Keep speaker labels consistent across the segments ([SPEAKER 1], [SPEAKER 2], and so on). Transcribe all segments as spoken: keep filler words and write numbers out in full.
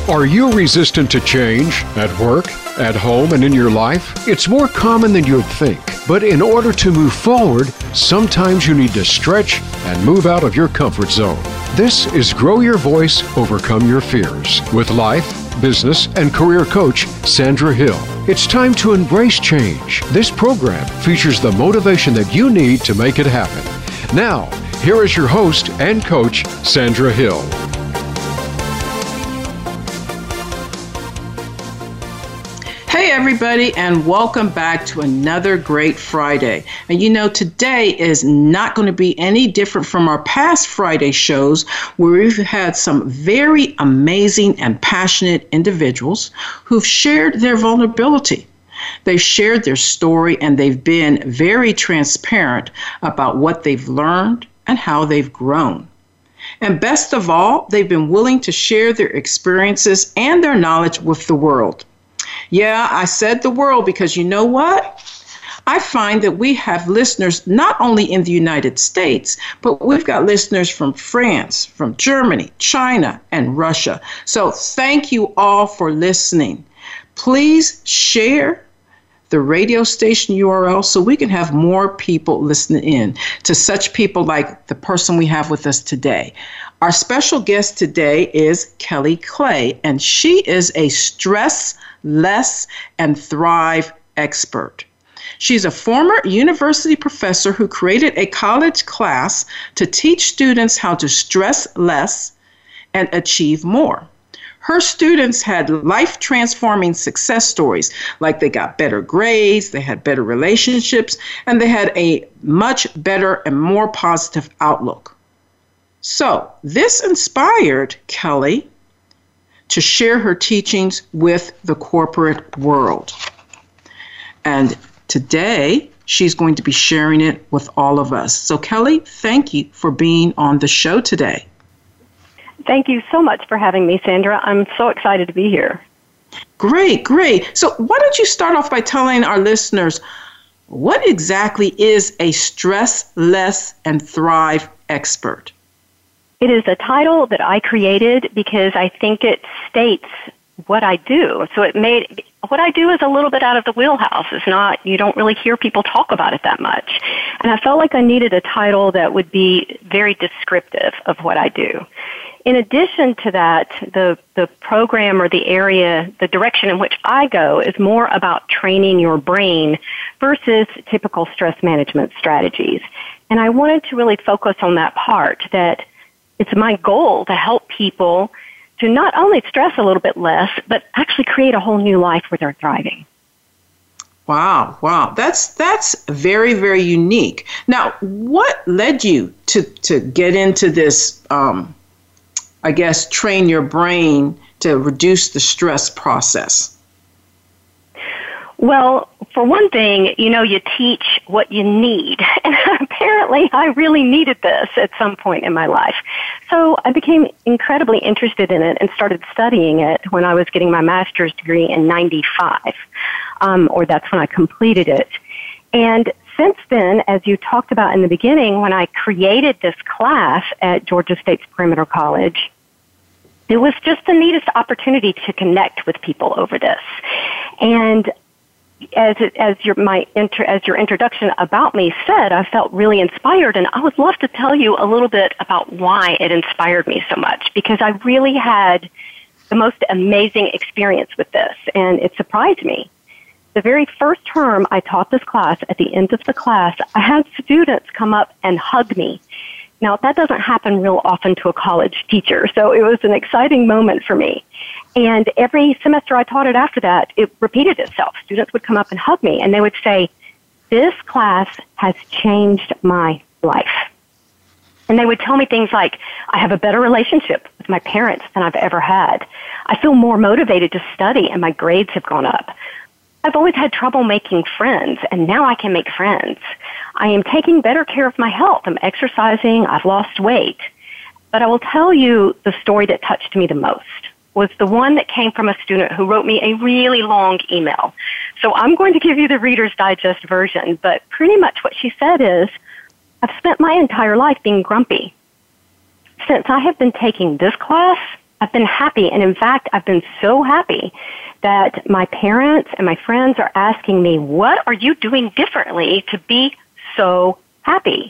[SPEAKER 1] Are you resistant to change at work, at home, and in your life? It's more common than you'd think. But in order to move forward, sometimes you need to stretch and move out of your comfort zone. This is Grow Your Voice, Overcome Your Fears with life, business, and career coach Sandra Hill. It's time to embrace change. This program features the motivation that you need to make it happen. Now, here is your host and coach, Sandra Hill.
[SPEAKER 2] Hey everybody, and welcome back to another great Friday. And you know, today is not going to be any different from our past Friday shows where we've had some very amazing and passionate individuals who've shared their vulnerability. They've shared their story and they've been very transparent about what they've learned and how they've grown. And best of all, they've been willing to share their experiences and their knowledge with the world. Yeah, I said the world because you know what? I find that we have listeners not only in the United States, but we've got listeners from France, from Germany, China, and Russia. So thank you all for listening. Please share the radio station U R L so we can have more people listening in to such people like the person we have with us today. Our special guest today is Kelly Clay, and she is a stress less and thrive expert. She's a former university professor who created a college class to teach students how to stress less and achieve more. Her students had life-transforming success stories, like they got better grades, they had better relationships, and they had a much better and more positive outlook. So this inspired Kelly to share her teachings with the corporate world. And today, she's going to be sharing it with all of us. So Kelly, thank you for being on the show today.
[SPEAKER 3] Thank you so much for having me, Sandra. I'm so excited to be here.
[SPEAKER 2] Great, great. So why don't you start off by telling our listeners, what exactly is a stress less and thrive expert?
[SPEAKER 3] It is a title that I created because I think it states what I do. So it made, what I do is a little bit out of the wheelhouse. It's not, you don't really hear people talk about it that much. And I felt like I needed a title that would be very descriptive of what I do. In addition to that, the, the program or the area, the direction in which I go is more about training your brain versus typical stress management strategies. And I wanted to really focus on that part, that it's my goal to help people to not only stress a little bit less, but actually create a whole new life where they're thriving.
[SPEAKER 2] Wow, wow. That's that's very, very unique. Now, what led you to, to get into this, um, I guess, train your brain to reduce the stress process?
[SPEAKER 3] Well, for one thing, you know, you teach what you need. And apparently I really needed this at some point in my life. So I became incredibly interested in it and started studying it when I was getting my master's degree in ninety-five, um, or that's when I completed it. And since then, as you talked about in the beginning, when I created this class at Georgia State's Perimeter College, it was just the neatest opportunity to connect with people over this. And As it, as your my inter, as your introduction about me said, I felt really inspired, and I would love to tell you a little bit about why it inspired me so much, because I really had the most amazing experience with this, and it surprised me. The very first term I taught this class, at the end of the class, I had students come up and hug me. Now, that doesn't happen real often to a college teacher, so it was an exciting moment for me. And every semester I taught it after that, it repeated itself. Students would come up and hug me, and they would say, "This class has changed my life." And they would tell me things like, "I have a better relationship with my parents than I've ever had. I feel more motivated to study, and my grades have gone up. I've always had trouble making friends, and now I can make friends. I am taking better care of my health. I'm exercising. I've lost weight." But I will tell you the story that touched me the most was the one that came from a student who wrote me a really long email. So I'm going to give you the Reader's Digest version, but pretty much what she said is, "I've spent my entire life being grumpy. Since I have been taking this class, I've been happy. And in fact, I've been so happy that my parents and my friends are asking me, what are you doing differently to be so happy?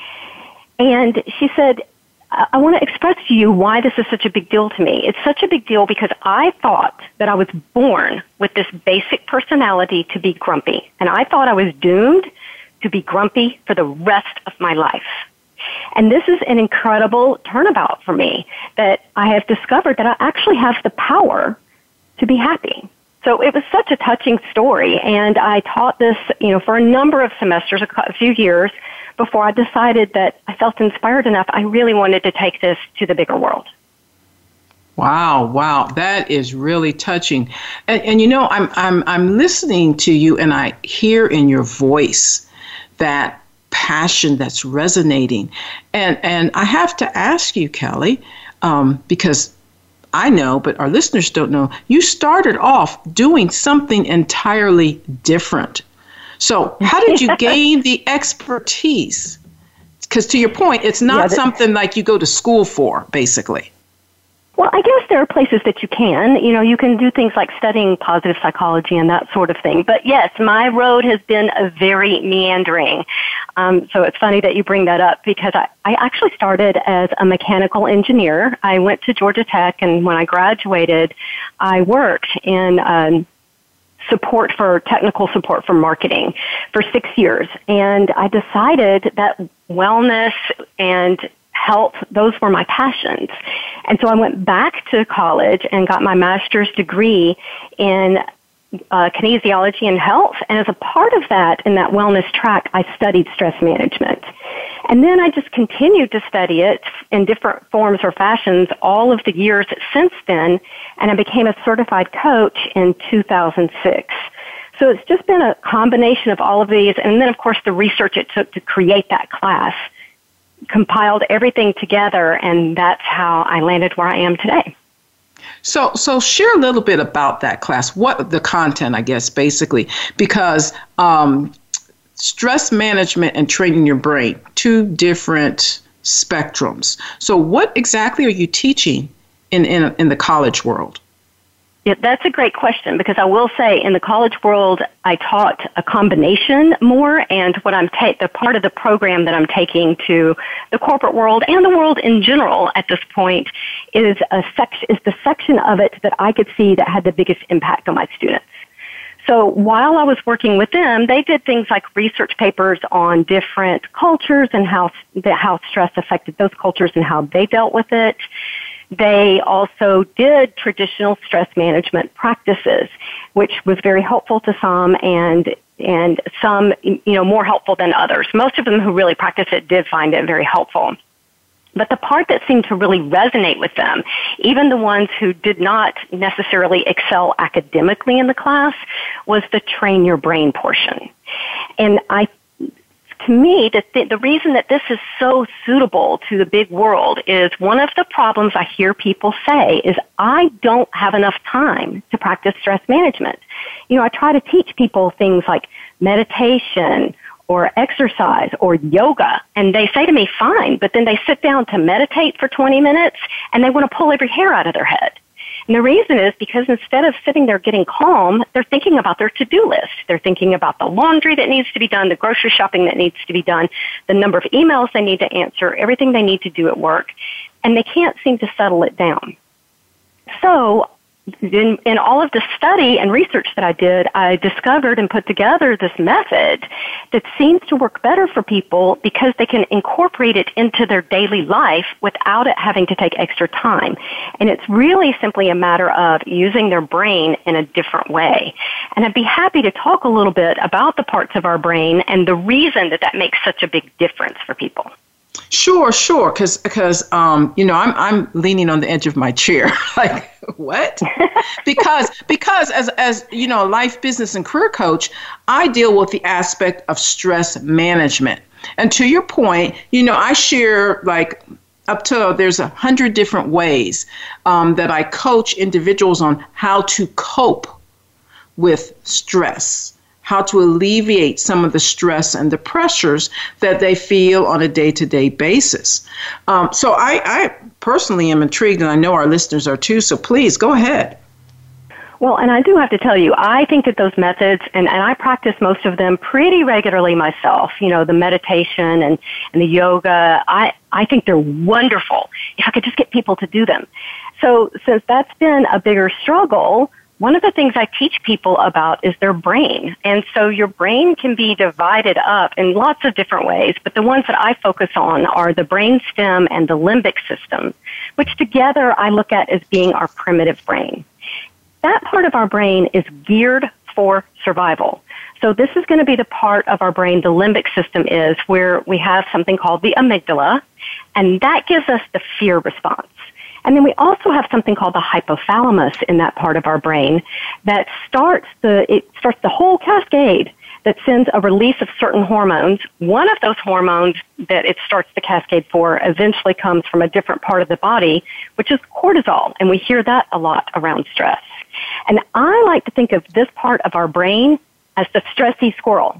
[SPEAKER 3] And she said, I, I want to express to you why this is such a big deal to me. It's such a big deal because I thought that I was born with this basic personality to be grumpy. And I thought I was doomed to be grumpy for the rest of my life. And this is an incredible turnabout for me, that I have discovered that I actually have the power to be happy. So it was such a touching story, and I taught this, you know, for a number of semesters, a, a few years, before I decided that I felt inspired enough. I really wanted to take this to the bigger world.
[SPEAKER 2] Wow, wow, that is really touching. And, and you know, I'm I'm I'm listening to you, and I hear in your voice that passion that's resonating. And and I have to ask you, Kelly, um, because I know, but our listeners don't know, you started off doing something entirely different. So how did you gain the expertise? Because to your point, it's not yeah, something like you go to school for, basically.
[SPEAKER 3] Well, I guess there are places that you can. You know, you can do things like studying positive psychology and that sort of thing. But yes, my road has been a very meandering. Um, so it's funny that you bring that up because I, I actually started as a mechanical engineer. I went to Georgia Tech, and when I graduated, I worked in um, support for technical support for marketing for six years. And I decided that wellness and health, those were my passions. And so I went back to college and got my master's degree in uh, kinesiology and health. And as a part of that, in that wellness track, I studied stress management. And then I just continued to study it in different forms or fashions all of the years since then. And I became a certified coach in two thousand six. So it's just been a combination of all of these. And then, of course, the research it took to create that class compiled everything together, and that's how I landed where I am today.
[SPEAKER 2] So, so share a little bit about that class. What the content, I guess, basically, because um, stress management and training your brain, two different spectrums. So, what exactly are you teaching in in, in the college world?
[SPEAKER 3] Yeah, that's a great question, because I will say in the college world, I taught a combination more, and what I'm ta- the part of the program that I'm taking to the corporate world and the world in general at this point is a section is the section of it that I could see that had the biggest impact on my students. So while I was working with them, they did things like research papers on different cultures and how how stress affected those cultures and how they dealt with it. They also did traditional stress management practices, which was very helpful to some and and some, you know, more helpful than others. Most of them who really practiced it did find it very helpful. But the part that seemed to really resonate with them, even the ones who did not necessarily excel academically in the class, was the train your brain portion. And I To me, the, th- the reason that this is so suitable to the big world is one of the problems I hear people say is, I don't have enough time to practice stress management. You know, I try to teach people things like meditation or exercise or yoga, and they say to me, fine, but then they sit down to meditate for twenty minutes and they want to pull every hair out of their head. And the reason is because instead of sitting there getting calm, they're thinking about their to-do list. They're thinking about the laundry that needs to be done, the grocery shopping that needs to be done, the number of emails they need to answer, everything they need to do at work, and they can't seem to settle it down. So in, in all of the study and research that I did, I discovered and put together this method that seems to work better for people because they can incorporate it into their daily life without it having to take extra time. And it's really simply a matter of using their brain in a different way. And I'd be happy to talk a little bit about the parts of our brain and the reason that that makes such a big difference for people.
[SPEAKER 2] Sure, sure, because because um, you know, I'm I'm leaning on the edge of my chair, like what? because because as as you know, a life, business, and career coach, I deal with the aspect of stress management. And to your point, you know, I share like up to there's a hundred different ways um, that I coach individuals on how to cope with stress. how to alleviate some of the stress and the pressures that they feel on a day-to-day basis. Um, so I, I personally am intrigued, and I know our listeners are too, so please go ahead.
[SPEAKER 3] Well, and I do have to tell you, I think that those methods, and, and I practice most of them pretty regularly myself, you know, the meditation and, and the yoga, I, I think they're wonderful if I could just get people to do them. So since that's been a bigger struggle, one of the things I teach people about is their brain. And so your brain can be divided up in lots of different ways, but the ones that I focus on are the brain stem and the limbic system, which together I look at as being our primitive brain. That part of our brain is geared for survival. So this is going to be the part of our brain, the limbic system is, where we have something called the amygdala, and that gives us the fear response. And then we also have something called the hypothalamus in that part of our brain that starts the, it starts the whole cascade that sends a release of certain hormones. One of those hormones that it starts the cascade for eventually comes from a different part of the body, which is cortisol, and we hear that a lot around stress. And I like to think of this part of our brain as the stressy squirrel.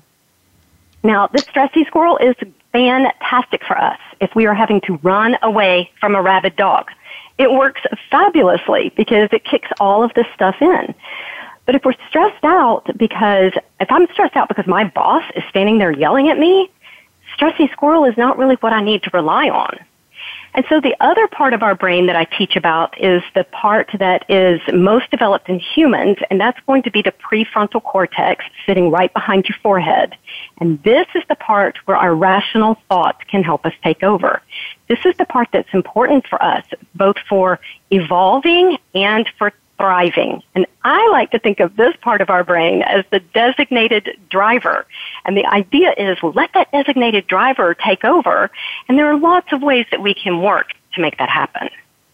[SPEAKER 3] Now, this stressy squirrel is fantastic for us if we are having to run away from a rabid dog. It works fabulously because it kicks all of this stuff in. But if we're stressed out because, if I'm stressed out because my boss is standing there yelling at me, stressy squirrel is not really what I need to rely on. And so the other part of our brain that I teach about is the part that is most developed in humans, and that's going to be the prefrontal cortex sitting right behind your forehead. And this is the part where our rational thoughts can help us take over. This is the part that's important for us, both for evolving and for thriving. And I like to think of this part of our brain as the designated driver. And the idea is let that designated driver take over. And there are lots of ways that we can work to make that happen.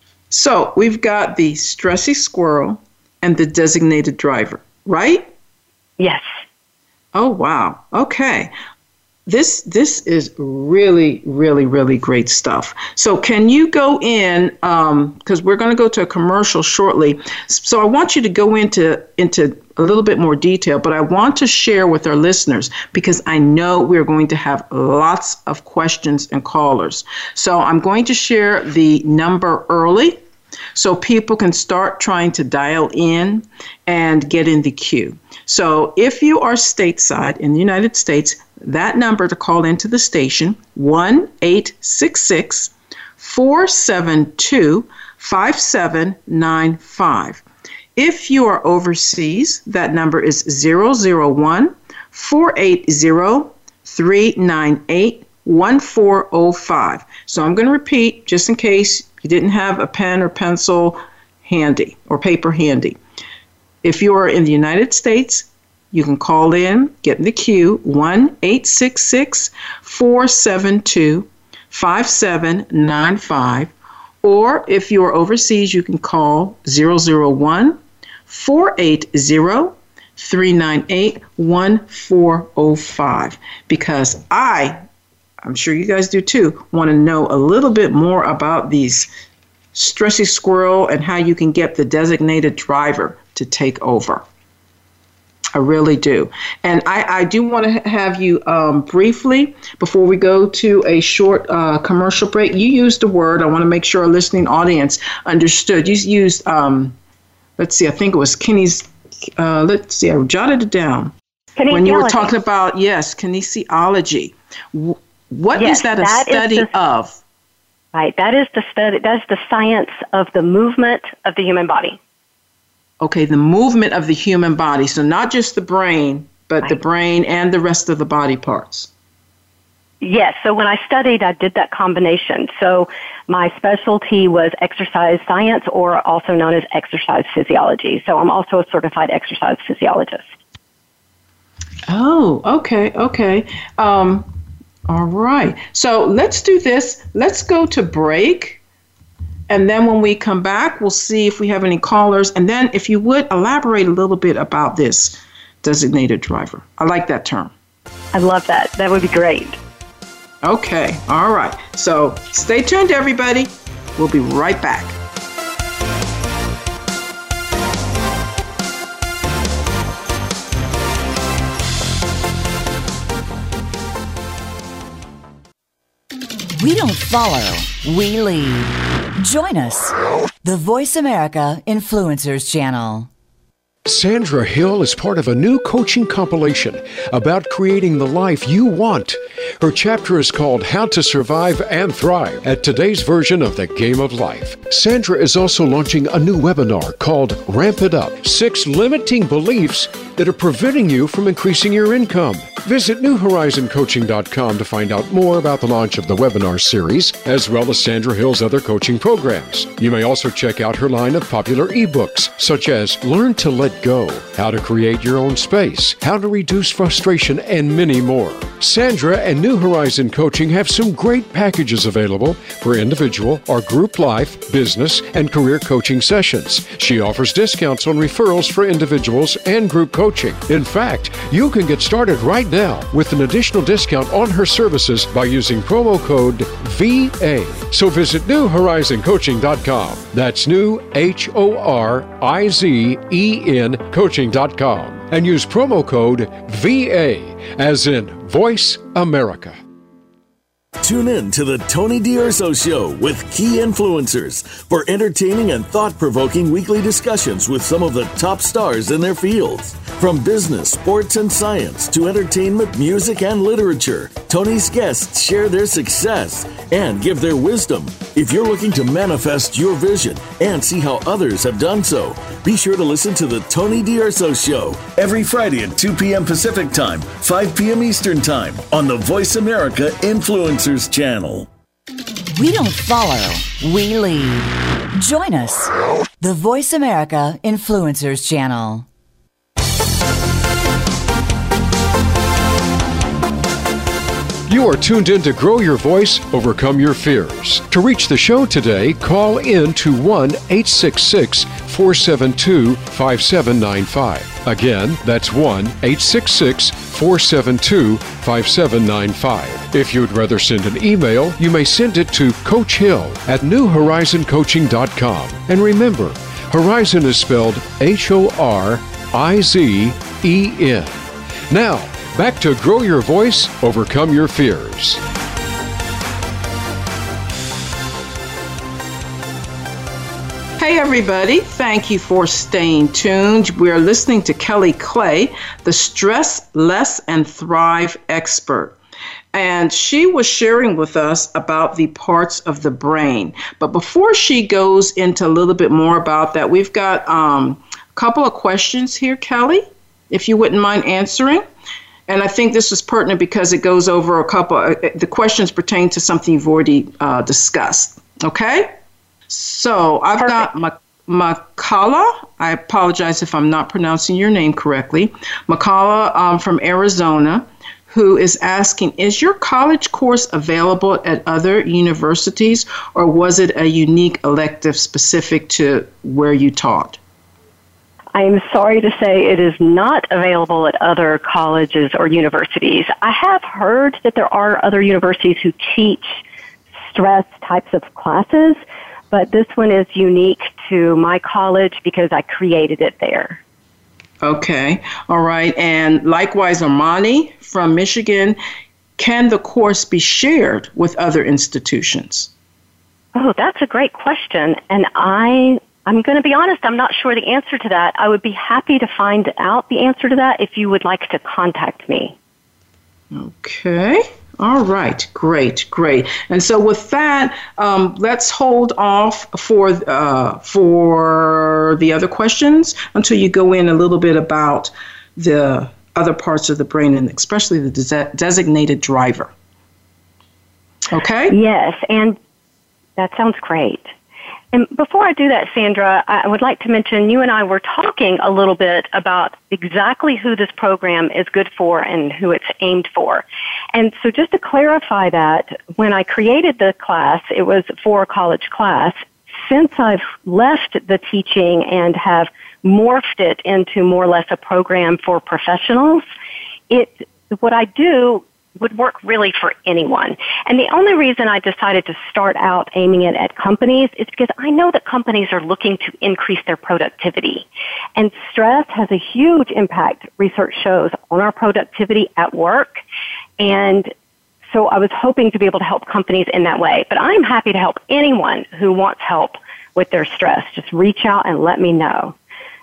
[SPEAKER 2] So we've got the stressy squirrel and the designated driver, right? Yes. Oh, wow. Okay. This this is really, really, really great stuff. So can you go in, because um, we're going to go to a commercial shortly. So I want you to go into, into a little bit more detail, but I want to share with our listeners because I know we're going to have lots of questions and callers. So I'm going to share the number early so people can start trying to dial in and get in the queue. So if you are stateside in the United States, that number to call into the station, one eight six six, four seven two, five seven nine five. If you are overseas, that number is zero zero one, four eight zero, three nine eight, one four zero five. So I'm going to repeat just in case you didn't have a pen or pencil handy or paper handy. If you are in the United States, you can call in, get in the queue, one eight six six, four seven two, five seven nine five. Or if you are overseas, you can call zero zero one, four eight zero, three nine eight, one four zero five. Because I, I'm sure you guys do too, want to know a little bit more about these stressy squirrel and how you can get the designated driver to take over. I really do. And I, I do want to have you um, briefly, before we go to a short uh, commercial break, you used a word, I want to make sure our listening audience understood. You used, um, let's see, I think it was Kenny's, uh, let's see, I jotted it down. When you were talking about, yes, kinesiology. What yes, is that a that study the, of?
[SPEAKER 3] Right, that is the study, that is the science of the movement of the human body.
[SPEAKER 2] Okay, the movement of the human body. So not just the brain, but right. the brain and the rest of the body parts.
[SPEAKER 3] Yes, so when I studied, I did that combination. So my specialty was exercise science, or also known as exercise physiology. So I'm also a certified exercise physiologist.
[SPEAKER 2] Oh, okay, okay. Um, all right. So let's do this. Let's go to break. And then when we come back, we'll see if we have any callers. And then if you would elaborate a little bit about this designated driver. I like that term.
[SPEAKER 3] I love that. That would be great.
[SPEAKER 2] Okay. All right. So stay tuned, everybody. We'll be right back.
[SPEAKER 4] We don't follow, we lead. Join us, the Voice America Influencers Channel.
[SPEAKER 1] Sandra Hill is part of a new coaching compilation about creating the life you want. Her chapter is called How to Survive and Thrive at today's version of the Game of Life. Sandra is also launching a new webinar called Ramp It Up, Six Limiting Beliefs that are preventing you from increasing your income. Visit new horizon coaching dot com to find out more about the launch of the webinar series, as well as Sandra Hill's other coaching programs. You may also check out her line of popular ebooks, such as Learn to Let Go, How to Create Your Own Space, How to Reduce Frustration, and many more. Sandra and New Horizon Coaching have some great packages available for individual or group life, business, and career coaching sessions. She offers discounts on referrals for individuals and group coaching. In fact, you can get started right now with an additional discount on her services by using promo code V A. So visit new horizon coaching dot com. That's new, H O R I Z E N, coaching dot com. And use promo code V A, as in Voice America.
[SPEAKER 5] Tune in to the Tony D'Urso Show with key influencers for entertaining and thought-provoking weekly discussions with some of the top stars in their fields. From business, sports, and science to entertainment, music, and literature, Tony's guests share their success and give their wisdom. If you're looking to manifest your vision and see how others have done so, be sure to listen to the Tony D'Urso Show every Friday at two p.m. Pacific Time, five p.m. Eastern Time on the Voice America Influencers Channel.
[SPEAKER 4] We don't follow, we lead. Join us, the Voice America Influencers Channel.
[SPEAKER 1] You are tuned in to Grow Your Voice, Overcome Your Fears. To reach the show today, call in to one eight six six, four seven two, five seven nine five. Again, that's one eight six six, four seven two, five seven nine five. If you'd rather send an email, you may send it to Coach Hill at new horizon coaching dot com. And remember, Horizon is spelled H O R I Z E N. Now, back to Grow Your Voice, Overcome Your Fears.
[SPEAKER 2] Hey everybody, thank you for staying tuned. We're listening to Kelly Clay, the Stress Less and Thrive expert. And she was sharing with us about the parts of the brain. But before she goes into a little bit more about that, we've got um, a couple of questions here, Kelly, if you wouldn't mind answering. And I think this is pertinent because it goes over a couple, uh, the questions pertain to something you've already uh, discussed. Okay? So I've Perfect. got Makala. I apologize if I'm not pronouncing your name correctly. Makala um, from Arizona, who is asking, is your college course available at other universities, or was it a unique elective specific to where you taught?
[SPEAKER 3] I am sorry to say it is not available at other colleges or universities. I have heard that there are other universities who teach stress types of classes, but this one is unique to my college because I created it there.
[SPEAKER 2] Okay. All right. And likewise, Armani from Michigan, can the course be shared with other institutions?
[SPEAKER 3] Oh, that's a great question. And I, I'm going to be honest, I'm not sure the answer to that. I would be happy to find out the answer to that if you would like to contact me.
[SPEAKER 2] Okay. All right. Great. Great. And so with that, um, let's hold off for uh, for the other questions until you go in a little bit about the other parts of the brain, and especially the des- designated driver. Okay?
[SPEAKER 3] Yes, and that sounds great. And before I do that, Sandra, I would like to mention you and I were talking a little bit about exactly who this program is good for and who it's aimed for. And so just to clarify that, when I created the class, it was for a college class. Since I've left the teaching and have morphed it into more or less a program for professionals, it what I do would work really for anyone. And the only reason I decided to start out aiming it at companies is because I know that companies are looking to increase their productivity. And stress has a huge impact, research shows, on our productivity at work. And so I was hoping to be able to help companies in that way. But I'm happy to help anyone who wants help with their stress. Just reach out and let me know.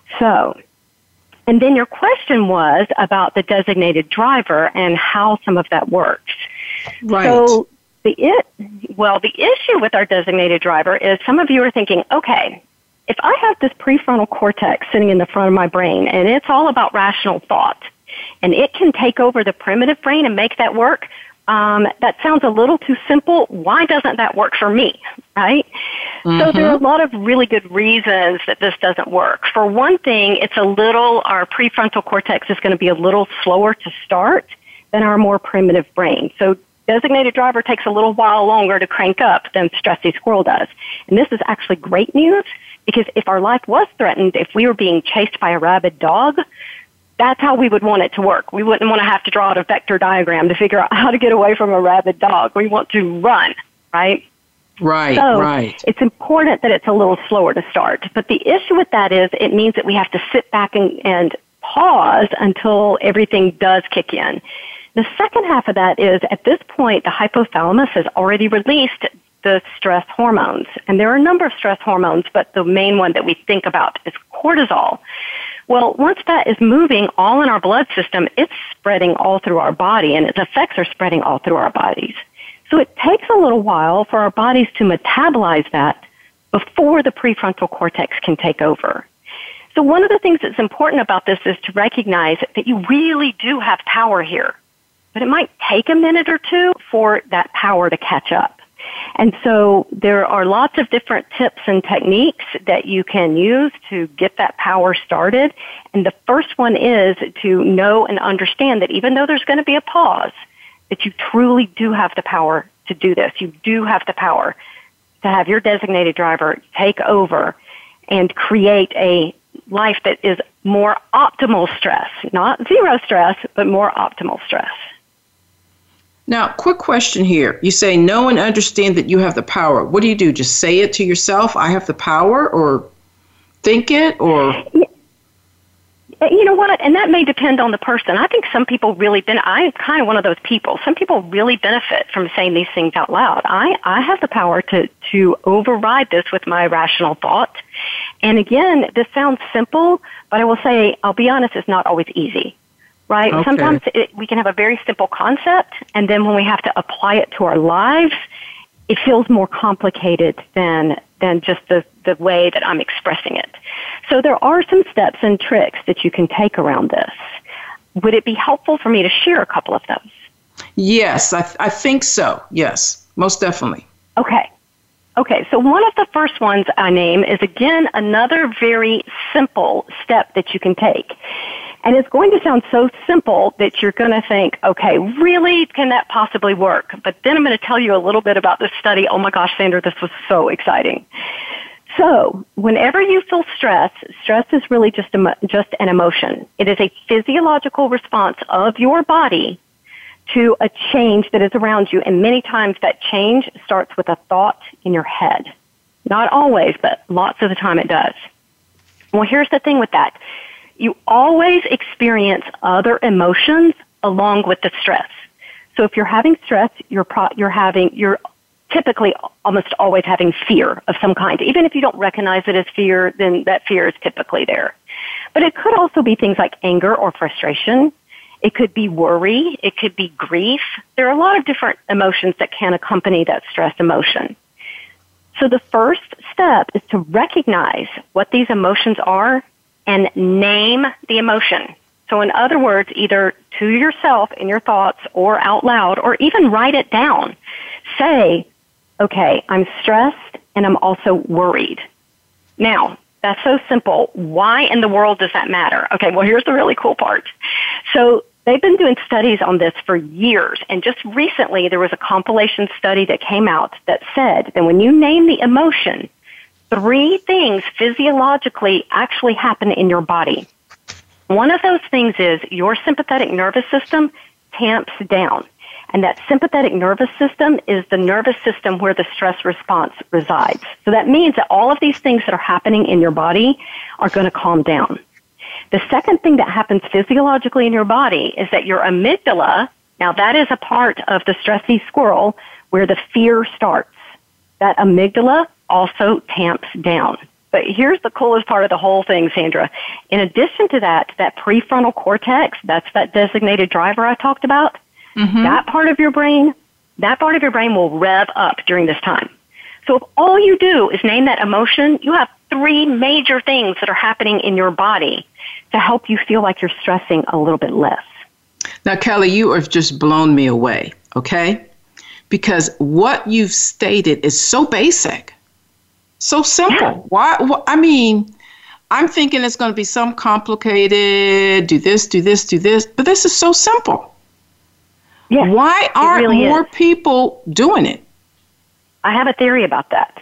[SPEAKER 3] So, and then your question was about the designated driver and how some of that works.
[SPEAKER 2] Right.
[SPEAKER 3] So the it well, the issue with our designated driver is some of you are thinking, okay, if I have this prefrontal cortex sitting in the front of my brain and it's all about rational thought, and it can take over the primitive brain and make that work, um, that sounds a little too simple. Why doesn't that work for me, right? Mm-hmm. So there are a lot of really good reasons that this doesn't work. For one thing, it's a little, our prefrontal cortex is going to be a little slower to start than our more primitive brain. So designated driver takes a little while longer to crank up than stressy squirrel does. And this is actually great news, because if our life was threatened, if we were being chased by a rabid dog, that's how we would want it to work. We wouldn't want to have to draw out a vector diagram to figure out how to get away from a rabid dog. We want to run, right?
[SPEAKER 2] Right,
[SPEAKER 3] so
[SPEAKER 2] right.
[SPEAKER 3] It's important that it's a little slower to start. But the issue with that is it means that we have to sit back and, and pause until everything does kick in. The second half of that is, at this point, the hypothalamus has already released the stress hormones. And there are a number of stress hormones, but the main one that we think about is cortisol. Well, once that is moving all in our blood system, it's spreading all through our body, and its effects are spreading all through our bodies. So it takes a little while for our bodies to metabolize that before the prefrontal cortex can take over. So one of the things that's important about this is to recognize that you really do have power here, but it might take a minute or two for that power to catch up. And so there are lots of different tips and techniques that you can use to get that power started. And the first one is to know and understand that even though there's going to be a pause, that you truly do have the power to do this. You do have the power to have your designated driver take over and create a life that is more optimal stress, not zero stress, but more optimal stress.
[SPEAKER 2] Now, quick question here. You say know and understand that you have the power. What do you do? Just say it to yourself, I have the power, or think it, or?
[SPEAKER 3] You know what? And that may depend on the person. I think some people really, ben- I'm kind of one of those people. Some people really benefit from saying these things out loud. I, I have the power to, to override this with my rational thought. And again, this sounds simple, but I will say, I'll be honest, it's not always easy. Right?
[SPEAKER 2] Okay.
[SPEAKER 3] Sometimes it, we can have a very simple concept, and then when we have to apply it to our lives, it feels more complicated than than just the, the way that I'm expressing it. So there are some steps and tricks that you can take around this. Would it be helpful for me to share a couple of those?
[SPEAKER 2] Yes, I, th- I think so. Yes, most definitely.
[SPEAKER 3] Okay. Okay, so one of the first ones I name is, again, another very simple step that you can take. And it's going to sound so simple that you're going to think, okay, really, can that possibly work? But then I'm going to tell you a little bit about this study. Oh my gosh, Sandra, this was so exciting. So whenever you feel stress, stress is really just a, just an emotion. It is a physiological response of your body to a change that is around you. And many times that change starts with a thought in your head. Not always, but lots of the time it does. Well, here's the thing with that. You always experience other emotions along with the stress. So if you're having stress, you're pro- you're having you're typically almost always having fear of some kind. Even if you don't recognize it as fear, then that fear is typically there. But it could also be things like anger or frustration. It could be worry. It could be grief. There are a lot of different emotions that can accompany that stress emotion. So the first step is to recognize what these emotions are and name the emotion. So in other words, either to yourself in your thoughts or out loud, or even write it down. Say, okay, I'm stressed and I'm also worried. Now, that's so simple. Why in the world does that matter? Okay, well, here's the really cool part. So they've been doing studies on this for years, and just recently there was a compilation study that came out that said that when you name the emotion, three things physiologically actually happen in your body. One of those things is your sympathetic nervous system tamps down. And that sympathetic nervous system is the nervous system where the stress response resides. So that means that all of these things that are happening in your body are going to calm down. The second thing that happens physiologically in your body is that your amygdala, Now, that is a part of the stressy squirrel where the fear starts. That amygdala also tamps down. But here's the coolest part of the whole thing, Sandra. In addition to that, that prefrontal cortex, that's that designated driver I talked about, mm-hmm. that part of your brain, that part of your brain will rev up during this time. So if all you do is name that emotion, you have three major things that are happening in your body to help you feel like you're stressing a little bit less.
[SPEAKER 2] Now, Kelly, you have just blown me away, okay? Because what you've stated is so basic, so simple.
[SPEAKER 3] Yeah.
[SPEAKER 2] Why, why? I mean, I'm thinking it's going to be some complicated, do this, do this, do this, but this is so simple.
[SPEAKER 3] Yes,
[SPEAKER 2] why aren't
[SPEAKER 3] really
[SPEAKER 2] more
[SPEAKER 3] is.
[SPEAKER 2] people doing it?
[SPEAKER 3] I have a theory about that.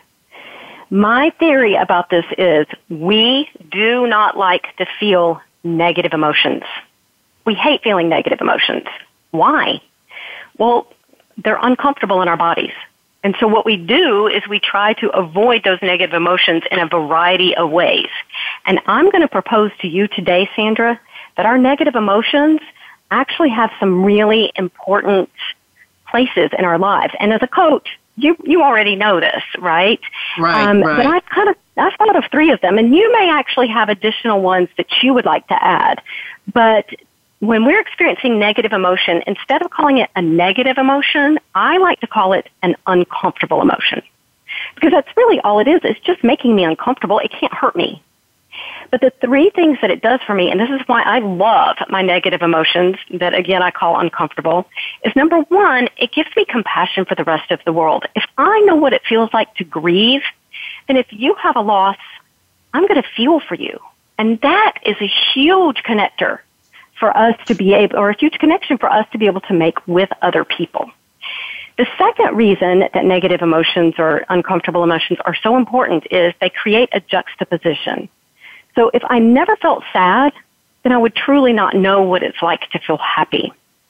[SPEAKER 3] My theory about this is we do not like to feel negative emotions. We hate feeling negative emotions. Why? Well, they're uncomfortable in our bodies. And so what we do is we try to avoid those negative emotions in a variety of ways. And I'm going to propose to you today, Sandra, that our negative emotions actually have some really important places in our lives. And as a coach, you you already know this, right?
[SPEAKER 2] Right,
[SPEAKER 3] um,
[SPEAKER 2] right.
[SPEAKER 3] But I've kind of I've thought of three of them, and you may actually have additional ones that you would like to add. But when we're experiencing negative emotion, instead of calling it a negative emotion, I like to call it an uncomfortable emotion. Because that's really all it is. It's just making me uncomfortable. It can't hurt me. But the three things that it does for me, and this is why I love my negative emotions that, again, I call uncomfortable, is number one, it gives me compassion for the rest of the world. If I know what it feels like to grieve, then if you have a loss, I'm going to feel for you. And that is a huge connector for us to be able, or a huge connection for us to be able to make with other people. The second reason that negative emotions or uncomfortable emotions are so important is they create a juxtaposition. So if I never felt sad, then I would truly not know what it's like to feel happy.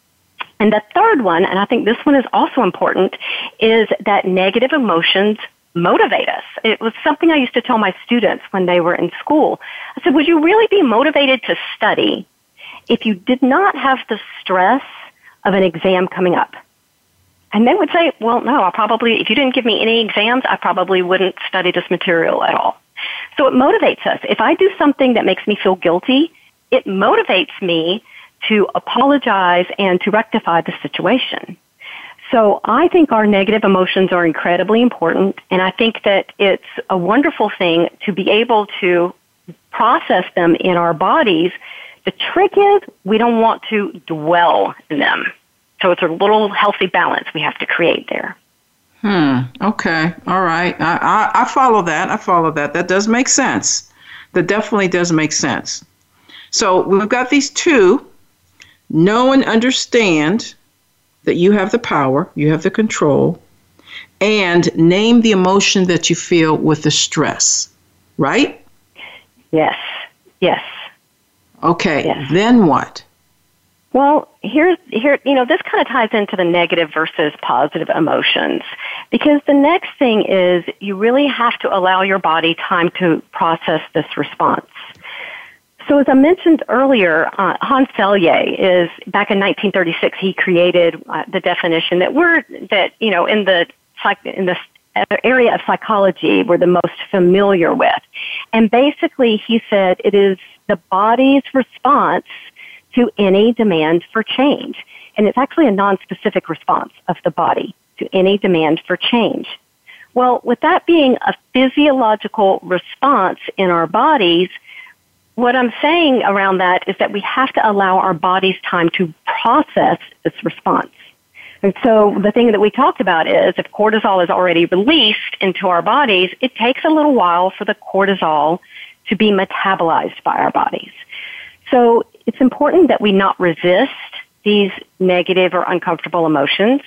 [SPEAKER 3] And the third one, and I think this one is also important, is that negative emotions motivate us. It was something I used to tell my students when they were in school. I said, would you really be motivated to study if you did not have the stress of an exam coming up? And they would say, well, no, I probably, if you didn't give me any exams, I probably wouldn't study this material at all. So it motivates us. If I do something that makes me feel guilty, it motivates me to apologize and to rectify the situation. So I think our negative emotions are incredibly important, and I think that it's a wonderful thing to be able to process them in our bodies. The trick is we don't want to dwell in them. So it's a little healthy balance we have to create there.
[SPEAKER 2] Hmm. Okay. All right. I, I, I follow that. I follow that. That does make sense. That definitely does make sense. So we've got these two. Know and understand that you have the power, you have the control, and name the emotion that you feel with the stress. Right?
[SPEAKER 3] Yes. Yes.
[SPEAKER 2] Okay.
[SPEAKER 3] Yes.
[SPEAKER 2] Then what?
[SPEAKER 3] Well, here, here, you know, this kind of ties into the negative versus positive emotions, because the next thing is you really have to allow your body time to process this response. So as I mentioned earlier, uh, Hans Selye is, back in nineteen thirty-six, he created uh, the definition that we're, that, you know, in the, psych, in the area of psychology we're the most familiar with. And basically he said it is the body's response to any demand for change. And it's actually a non-specific response of the body to any demand for change. Well, with that being a physiological response in our bodies, what I'm saying around that is that we have to allow our bodies time to process this response. And so the thing that we talked about is if cortisol is already released into our bodies, it takes a little while for the cortisol to be metabolized by our bodies. So it's important that we not resist these negative or uncomfortable emotions.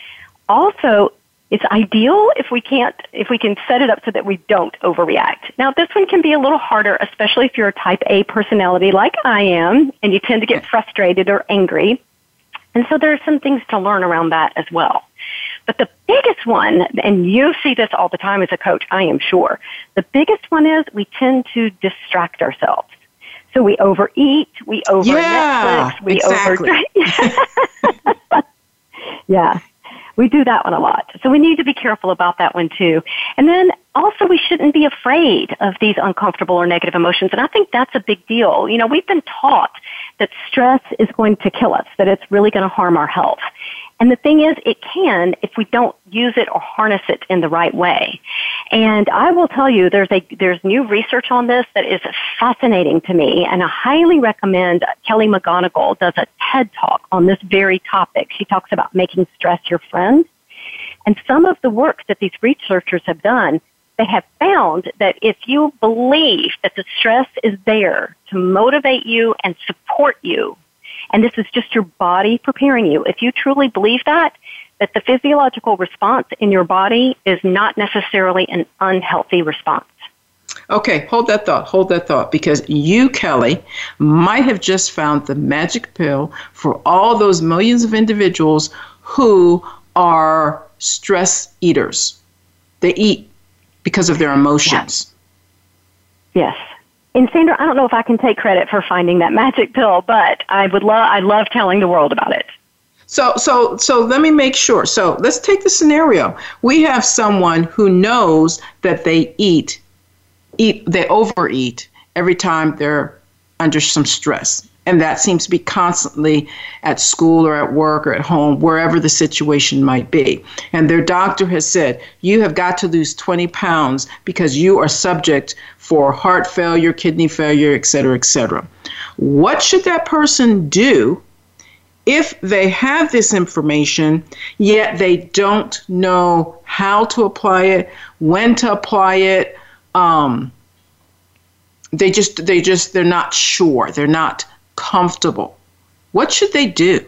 [SPEAKER 3] Also, it's ideal if we can't, if we can set it up so that we don't overreact. Now, this one can be a little harder, especially if you're a type A personality like I am, and you tend to get frustrated or angry. And so there are some things to learn around that as well. But the biggest one, and you see this all the time as a coach, I am sure, the biggest one is we tend to distract ourselves. So we overeat, we over
[SPEAKER 2] yeah,
[SPEAKER 3] Netflix, we
[SPEAKER 2] exactly.
[SPEAKER 3] over Yeah. We do that one a lot. So we need to be careful about that one too. And then also we shouldn't be afraid of these uncomfortable or negative emotions. And I think that's a big deal. You know, we've been taught that stress is going to kill us, that it's really going to harm our health. And the thing is, it can if we don't use it or harness it in the right way. And I will tell you, there's a there's new research on this that is fascinating to me, and I highly recommend Kelly McGonigal does a TED Talk on this very topic. She talks about making stress your friend. And some of the work that these researchers have done, they have found that if you believe that the stress is there to motivate you and support you, and this is just your body preparing you. If you truly believe that, that the physiological response in your body is not necessarily an unhealthy response.
[SPEAKER 2] Okay, hold that thought, hold that thought, because you, Kelly, might have just found the magic pill for all those millions of individuals who are stress eaters. They eat because of their emotions.
[SPEAKER 3] Yeah. Yes. And Sandra, I don't know if I can take credit for finding that magic pill, but I would love I love telling the world about it.
[SPEAKER 2] So so so let me make sure. So let's take the scenario. We have someone who knows that they eat eat they overeat every time they're under some stress. And that seems to be constantly at school or at work or at home, wherever the situation might be. And their doctor has said, you have got to lose twenty pounds because you are subject for heart failure, kidney failure, et cetera, et cetera. What should that person do if they have this information, yet they don't know how to apply it, when to apply it? Um, they just, they just, they're not sure. They're not comfortable. What should they do?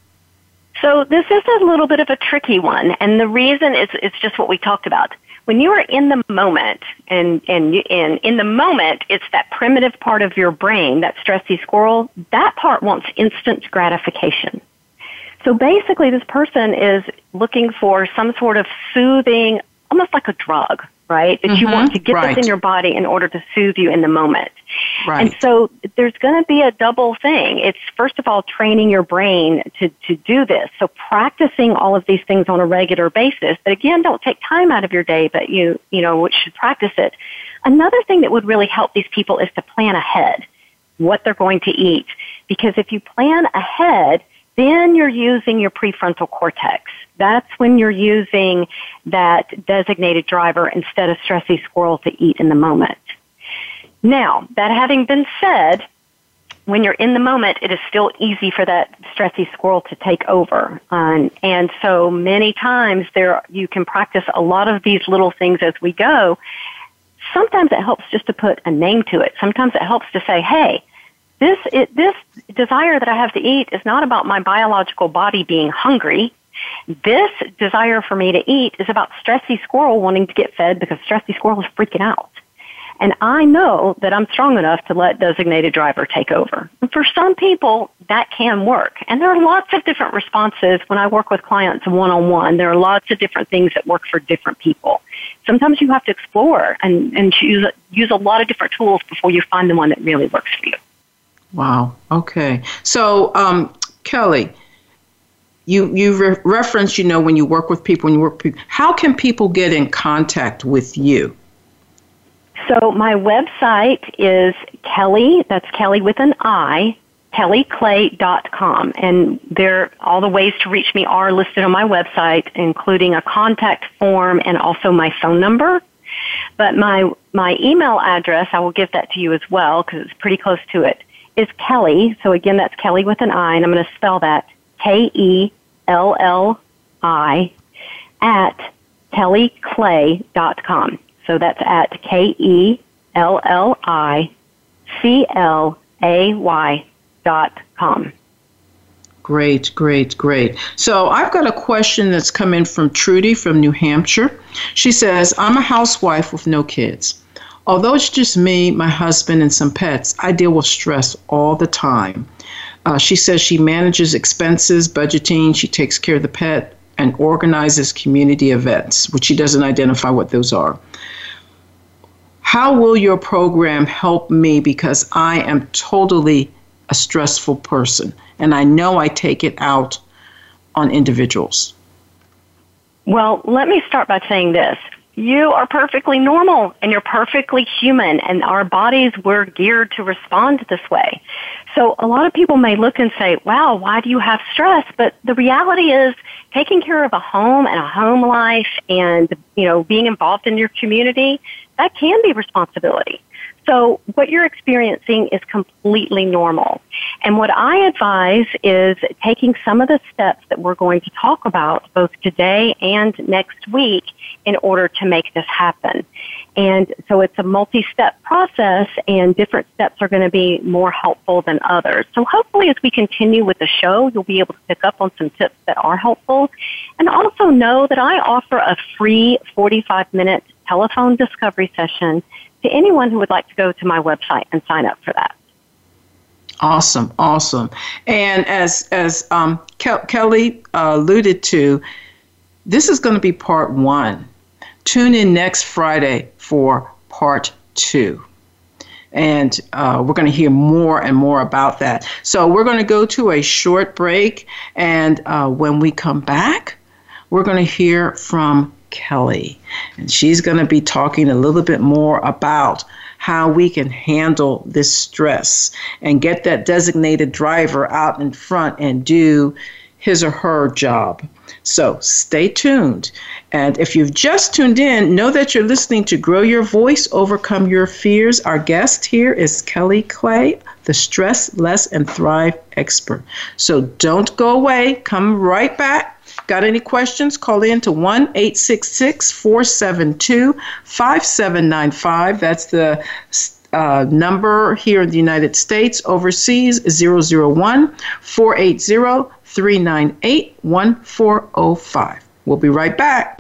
[SPEAKER 3] So this is a little bit of a tricky one, and the reason is it's just what we talked about. When you are in the moment, and and in in the moment, it's that primitive part of your brain, that stressy squirrel. That part wants instant gratification. So basically, this person is looking for some sort of soothing, almost like a drug, right? That mm-hmm, you want to get
[SPEAKER 2] right.
[SPEAKER 3] this in your body in order to soothe you in the moment.
[SPEAKER 2] Right.
[SPEAKER 3] And so there's going to be a double thing. It's, first of all, training your brain to, to do this. So practicing all of these things on a regular basis that, again, don't take time out of your day, but you, you know, should practice it. Another thing that would really help these people is to plan ahead what they're going to eat. Because if you plan ahead, then you're using your prefrontal cortex. That's when you're using that designated driver instead of stressy squirrel to eat in the moment. Now, that having been said, when you're in the moment, it is still easy for that stressy squirrel to take over. Um, and so many times there you can practice a lot of these little things as we go. Sometimes it helps just to put a name to it. Sometimes it helps to say, hey, this it, this desire that I have to eat is not about my biological body being hungry. This desire for me to eat is about stressy squirrel wanting to get fed because stressy squirrel is freaking out. And I know that I'm strong enough to let designated driver take over. And for some people, that can work. And there are lots of different responses when I work with clients one-on-one. There are lots of different things that work for different people. Sometimes you have to explore and, and use, use a lot of different tools before you find the one that really works for you.
[SPEAKER 2] Wow. Okay. So, um, Kelly, you you re- reference, you know, when you work with people, when you work with people, how can people get in contact with you?
[SPEAKER 3] So my website is Kelly, that's Kelly with an I, kelly clay dot com. And there, all the ways to reach me are listed on my website, including a contact form and also my phone number. But my, my email address, I will give that to you as well because it's pretty close to it, is Kelly. So again, that's Kelly with an I, and I'm going to spell that K E L L I at kelly clay dot com. So that's at K E L L I C L A Y dot com.
[SPEAKER 2] Great, great, great. So I've got a question that's come in from Trudy from New Hampshire. She says, I'm a housewife with no kids. Although it's just me, my husband, and some pets, I deal with stress all the time. Uh, she says she manages expenses, budgeting, she takes care of the pet, and organizes community events, which she doesn't identify what those are. How will your program help me, because I am totally a stressful person, and I know I take it out on individuals?
[SPEAKER 3] Well, let me start by saying this. You are perfectly normal, and you're perfectly human, and our bodies were geared to respond this way. So a lot of people may look and say, wow, why do you have stress? But the reality is taking care of a home and a home life and, you know, being involved in your community, that can be responsibility. So what you're experiencing is completely normal. And what I advise is taking some of the steps that we're going to talk about both today and next week in order to make this happen. And so it's a multi-step process, and different steps are going to be more helpful than others. So hopefully as we continue with the show, you'll be able to pick up on some tips that are helpful. And also know that I offer a free forty-five minute telephone discovery session to anyone who would like to go to my website and sign up for that.
[SPEAKER 2] Awesome, awesome. And as as um, Ke- Kelly uh, alluded to, this is going to be part one. Tune in next Friday for part two. And uh, we're going to hear more and more about that. So we're going to go to a short break. And uh, when we come back, we're going to hear from Kelly. And she's going to be talking a little bit more about how we can handle this stress and get that designated driver out in front and do his or her job. So stay tuned. And if you've just tuned in, know that you're listening to Grow Your Voice, Overcome Your Fears. Our guest here is Kelly Clay, the Stress Less and Thrive expert. So don't go away. Come right back. Got any questions? Call in to one eight six six, four seven two, five seven nine five. That's the uh, number here in the United States. Overseas, zero zero one, four eight zero, three nine eight, one four zero five. We'll be right back.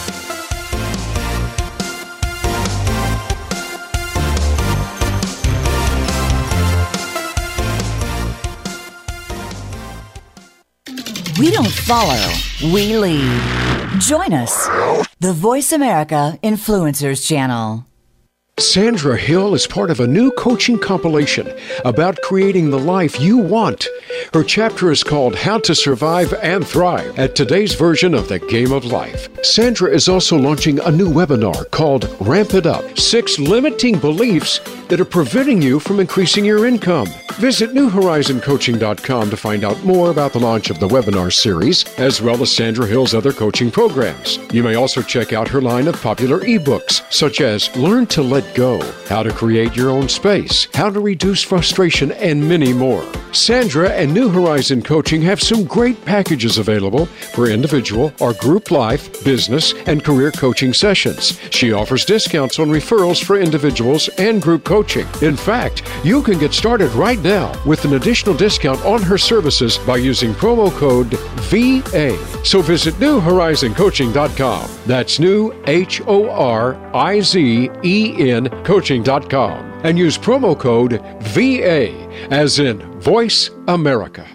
[SPEAKER 4] We don't follow, we lead. Join us, the Voice America Influencers Channel.
[SPEAKER 1] Sandra Hill is part of a new coaching compilation about creating the life you want. Her chapter is called How to Survive and Thrive at today's version of the Game of Life. Sandra is also launching a new webinar called Ramp It Up, Six Limiting Beliefs that are preventing you from increasing your income. Visit new horizon coaching dot com to find out more about the launch of the webinar series, as well as Sandra Hill's other coaching programs. You may also check out her line of popular ebooks, such as Learn to Let Go, How to Create Your Own Space, How to Reduce Frustration, and many more. Sandra and New Horizon Coaching have some great packages available for individual or group life, business, and career coaching sessions. She offers discounts on referrals for individuals and group coaching. In fact, you can get started right now with an additional discount on her services by using promo code V A. So visit new horizon coaching dot com. That's new, H O R I Z E N, coaching dot com. And use promo code V A, as in Voice America.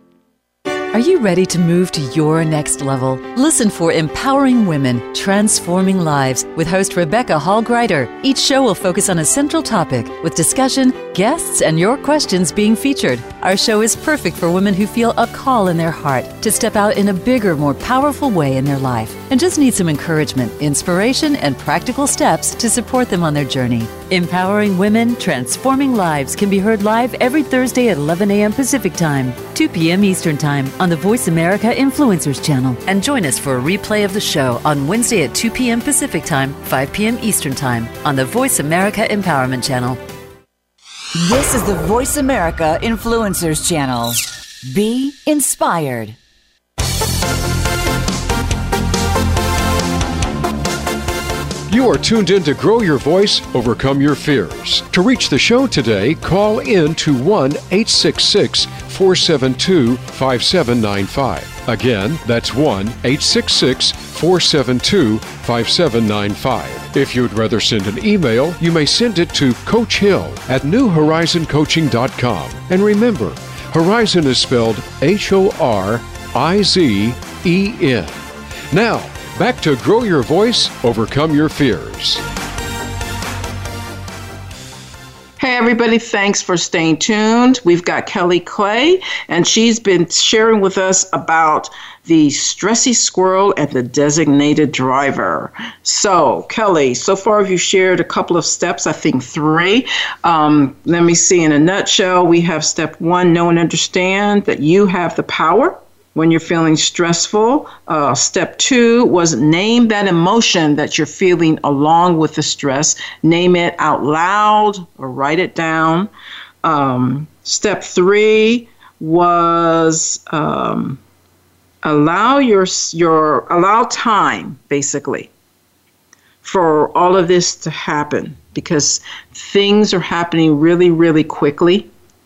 [SPEAKER 6] Are you ready to move to your next level? Listen for Empowering Women, Transforming Lives with host Rebecca Hall-Greider. Each show will focus on a central topic with discussion, guests, and your questions being featured. Our show is perfect for women who feel a call in their heart to step out in a bigger, more powerful way in their life and just need some encouragement, inspiration, and practical steps to support them on their journey. Empowering Women, Transforming Lives can be heard live every Thursday at eleven a.m. Pacific Time, two p.m. Eastern Time on the Voice America Influencers Channel. And join us for a replay of the show on Wednesday at two p.m. Pacific Time, five p.m. Eastern Time on the Voice America Empowerment Channel.
[SPEAKER 4] This is the Voice America Influencers Channel. Be inspired.
[SPEAKER 1] You are tuned in to Grow Your Voice, Overcome Your Fears. To reach the show today, call in to one eight six six, four seven two, five seven nine five. Again, that's one eight six six, four seven two, five seven nine five. If you'd rather send an email, you may send it to Coach Hill at new horizon coaching dot com. And remember, Horizon is spelled H O R I Z E N. Now, back to Grow Your Voice, Overcome Your Fears.
[SPEAKER 2] Hey, everybody, thanks for staying tuned. We've got Kelly Clay, and she's been sharing with us about the stressy squirrel and the designated driver. So, Kelly, so far you shared a couple of steps, I think three. Um, let me see, in a nutshell, we have step one, know and understand that you have the power when you're feeling stressful. Uh, step two was name that emotion that you're feeling along with the stress. Name it out loud or write it down. Um, step three was um, allow your your allow time, basically, for all of this to happen, because things are happening really, really quickly.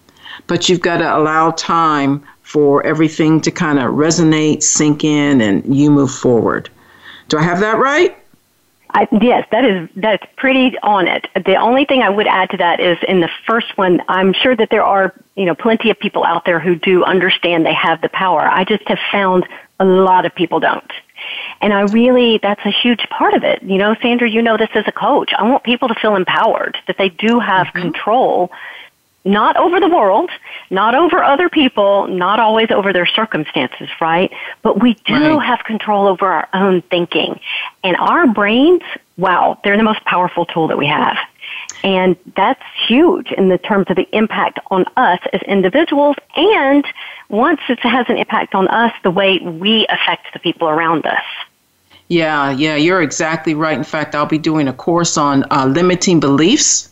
[SPEAKER 2] But you've got to allow time for everything to kind of resonate, sink in, and you move forward. Do I have that right?
[SPEAKER 3] I, yes, that is that's pretty on it. The only thing I would add to that is in the first one, I'm sure that there are, you know, plenty of people out there who do understand they have the power. I just have found a lot of people don't. And I really, that's a huge part of it. You know, Sandra, you know this as a coach. I want people to feel empowered, that they do have mm-hmm. control, not over the world, not over other people, not always over their circumstances, right? But we do right. have control over our own thinking. And our brains, wow, they're the most powerful tool that we have. And that's huge in the terms of the impact on us as individuals, and once it has an impact on us, the way we affect the people around us.
[SPEAKER 2] Yeah, yeah, you're exactly right. In fact, I'll be doing a course on uh, limiting beliefs,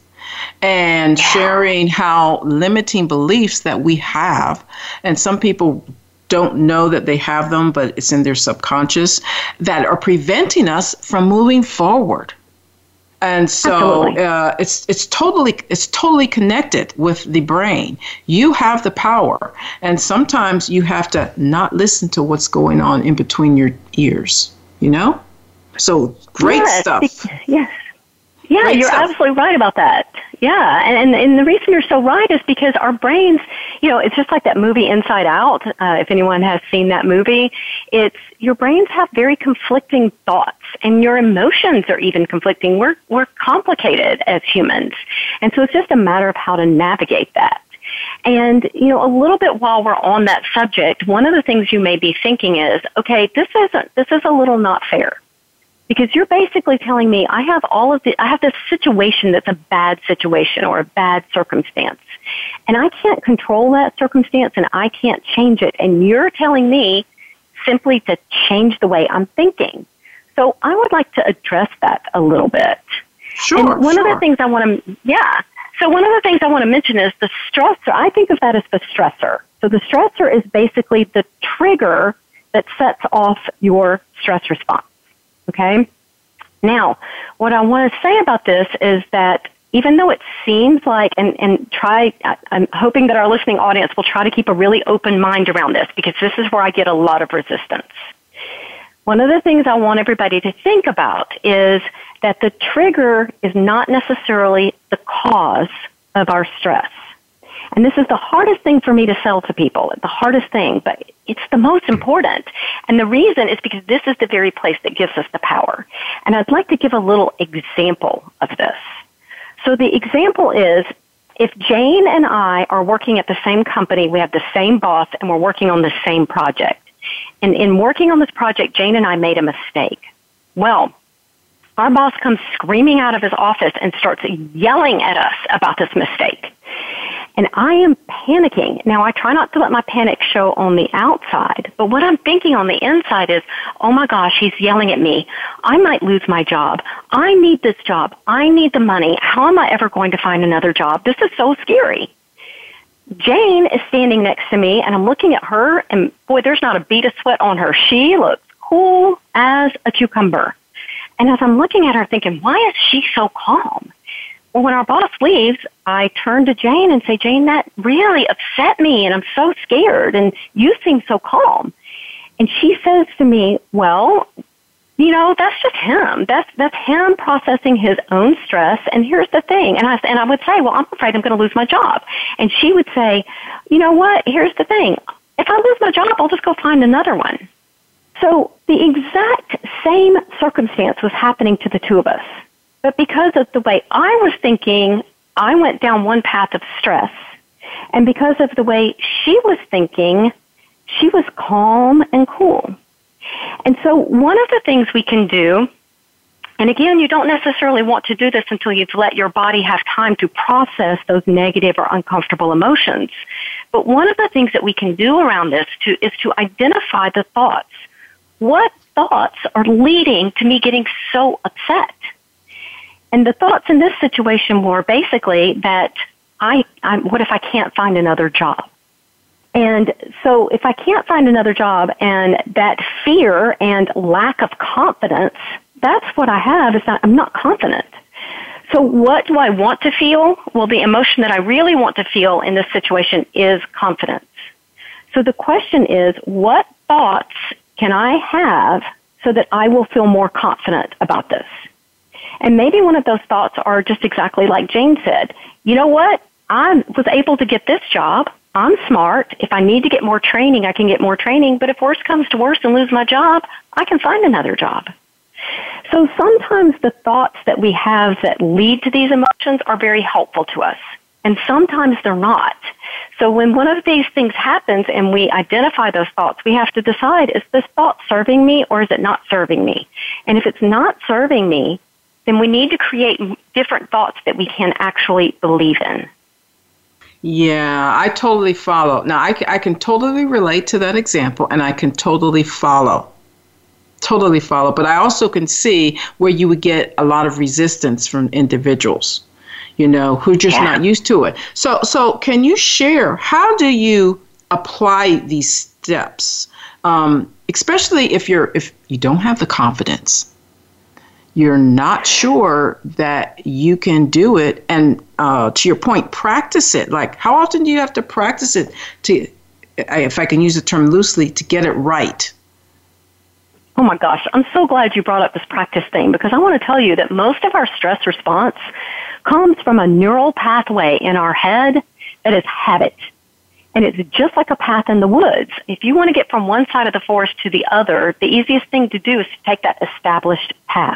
[SPEAKER 2] and yeah. sharing how limiting beliefs that we have, and some people don't know that they have them, but it's in their subconscious, that are preventing us from moving forward. And so uh, it's it's totally it's totally connected with the brain. You have the power, and sometimes you have to not listen to what's going on in between your ears. You know, so great
[SPEAKER 3] yes,
[SPEAKER 2] stuff.
[SPEAKER 3] Yes. Yeah,
[SPEAKER 2] Great
[SPEAKER 3] you're
[SPEAKER 2] stuff.
[SPEAKER 3] absolutely right about that. Yeah, and, and and the reason you're so right is because our brains, you know, it's just like that movie Inside Out. Uh, if anyone has seen that movie, it's your brains have very conflicting thoughts, and your emotions are even conflicting. We're we're complicated as humans, and so it's just a matter of how to navigate that. And, you know, a little bit while we're on that subject, one of the things you may be thinking is, okay, this isn't this is a little not fair. Because you're basically telling me I have all of the, I have this situation that's a bad situation or a bad circumstance. And I can't control that circumstance and I can't change it. And you're telling me simply to change the way I'm thinking. So I would like to address that a little bit.
[SPEAKER 2] Sure.
[SPEAKER 3] And one
[SPEAKER 2] sure.
[SPEAKER 3] of the things I want to, yeah. So one of the things I want to mention is the stressor. I think of that as the stressor. So the stressor is basically the trigger that sets off your stress response. Okay? Now, what I want to say about this is that even though it seems like, and, and try, I'm hoping that our listening audience will try to keep a really open mind around this, because this is where I get a lot of resistance. One of the things I want everybody to think about is that the trigger is not necessarily the cause of our stress. And this is the hardest thing for me to sell to people, the hardest thing, but it's the most important. And the reason is because this is the very place that gives us the power. And I'd like to give a little example of this. So the example is, if Jane and I are working at the same company, we have the same boss, and we're working on the same project. And in working on this project, Jane and I made a mistake. Well, our boss comes screaming out of his office and starts yelling at us about this mistake. And I am panicking. Now, I try not to let my panic show on the outside, but what I'm thinking on the inside is, oh my gosh, he's yelling at me. I might lose my job. I need this job. I need the money. How am I ever going to find another job? This is so scary. Jane is standing next to me, and I'm looking at her, and boy, there's not a bead of sweat on her. She looks cool as a cucumber. And as I'm looking at her thinking, why is she so calm? Well, when our boss leaves, I turn to Jane and say, Jane, that really upset me, and I'm so scared, and you seem so calm. And she says to me, well, you know, that's just him. That's that's him processing his own stress, and here's the thing. And I, and I would say, well, I'm afraid I'm going to lose my job. And she would say, you know what, here's the thing. If I lose my job, I'll just go find another one. So the exact same circumstance was happening to the two of us. But because of the way I was thinking, I went down one path of stress. And because of the way she was thinking, she was calm and cool. And so one of the things we can do, and again, you don't necessarily want to do this until you've let your body have time to process those negative or uncomfortable emotions. But one of the things that we can do around this to, is to identify the thoughts. What thoughts are leading to me getting so upset? And the thoughts in this situation were basically that I, I, what if I can't find another job? And so if I can't find another job and that fear and lack of confidence, that's what I have, is that I'm not confident. So what do I want to feel? Well, the emotion that I really want to feel in this situation is confidence. So the question is, what thoughts can I have so that I will feel more confident about this? And maybe one of those thoughts are just exactly like Jane said. You know what? I was able to get this job. I'm smart. If I need to get more training, I can get more training. But if worse comes to worse and lose my job, I can find another job. So sometimes the thoughts that we have that lead to these emotions are very helpful to us. And sometimes they're not. So when one of these things happens and we identify those thoughts, we have to decide, is this thought serving me or is it not serving me? And if it's not serving me, then we need to create different thoughts that we can actually believe in.
[SPEAKER 2] Yeah, I totally follow. Now, I, I can totally relate to that example, and I can totally follow. Totally follow. But I also can see where you would get a lot of resistance from individuals, you know, who are just yeah. not used to it. So, so can you share, how do you apply these steps, um, especially if you're if you don't have the confidence? You're not sure that you can do it. And uh, to your point, practice it. Like, how often do you have to practice it to, if I can use the term loosely, to get it right?
[SPEAKER 3] Oh my gosh, I'm so glad you brought up this practice thing, because I want to tell you that most of our stress response comes from a neural pathway in our head that is habit. And it's just like a path in the woods. If you want to get from one side of the forest to the other, the easiest thing to do is to take that established path.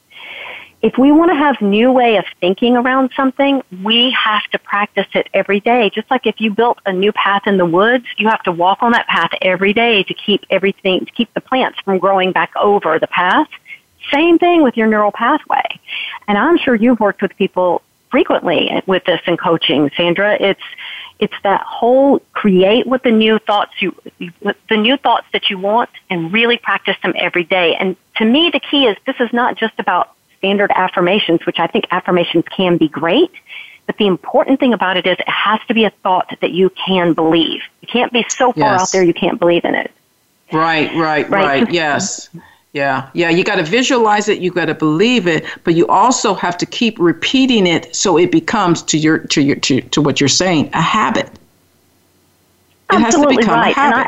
[SPEAKER 3] If we want to have a new way of thinking around something, we have to practice it every day. Just like if you built a new path in the woods, you have to walk on that path every day to keep everything, to keep the plants from growing back over the path. Same thing with your neural pathway. And I'm sure you've worked with people frequently with this in coaching, Sandra. It's it's that whole create with the new thoughts you with the new thoughts that you want, and really practice them every day. And to me, the key is this is not just about standard affirmations, which I think affirmations can be great, but the important thing about it is it has to be a thought that you can believe. You can't be so far
[SPEAKER 2] yes.
[SPEAKER 3] out there you can't believe in it.
[SPEAKER 2] Right, right, right, right. Yes. Yeah, yeah. You got to visualize it. You got to believe it, but you also have to keep repeating it so it becomes, to your to your to, to what you're saying, a habit. It
[SPEAKER 3] Absolutely
[SPEAKER 2] has to become
[SPEAKER 3] right.
[SPEAKER 2] a habit.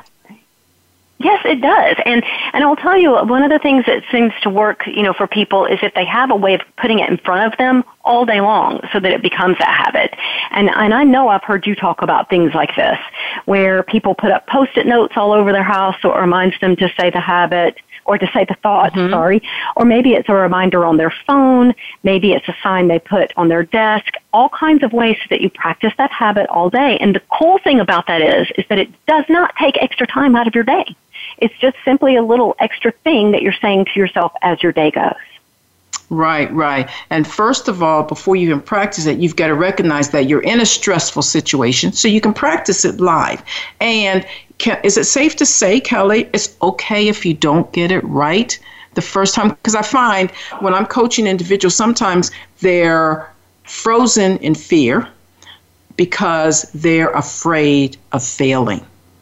[SPEAKER 3] Yes, it does. And and I'll tell you, one of the things that seems to work, you know, for people is if they have a way of putting it in front of them all day long so that it becomes a habit. And and I know I've heard you talk about things like this, where people put up Post-it notes all over their house so it reminds them to say the habit or to say the thought, mm-hmm. sorry. Or maybe it's a reminder on their phone. Maybe it's a sign they put on their desk. All kinds of ways so that you practice that habit all day. And the cool thing about that is, is that it does not take extra time out of your day. It's just simply a little extra thing that you're saying to yourself as your day goes.
[SPEAKER 2] Right, right. And first of all, before you even practice it, you've got to recognize that you're in a stressful situation so you can practice it live. And can, is it safe to say, Kelly, it's okay if you don't get it right the first time? Because I find when I'm coaching individuals, sometimes they're frozen in fear because they're afraid of failing.